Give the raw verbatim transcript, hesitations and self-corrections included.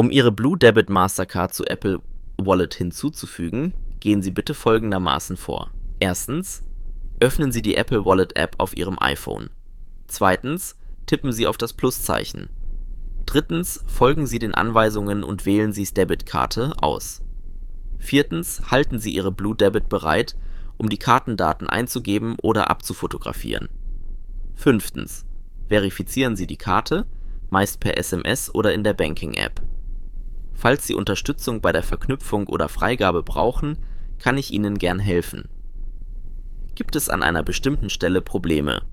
Um Ihre Blue Debit Mastercard zu Apple Wallet hinzuzufügen, gehen Sie bitte folgendermaßen vor. Erstens, öffnen Sie die Apple Wallet App auf Ihrem iPhone. Zweitens, tippen Sie auf das Pluszeichen. Drittens, folgen Sie den Anweisungen und wählen Sie Debitkarte aus. Viertens, halten Sie Ihre Blue Debit bereit, um die Kartendaten einzugeben oder abzufotografieren. Fünftens, verifizieren Sie die Karte, meist per S M S oder in der Banking-App. Falls Sie Unterstützung bei der Verknüpfung oder Freigabe brauchen, kann ich Ihnen gern helfen. Gibt es an einer bestimmten Stelle Probleme?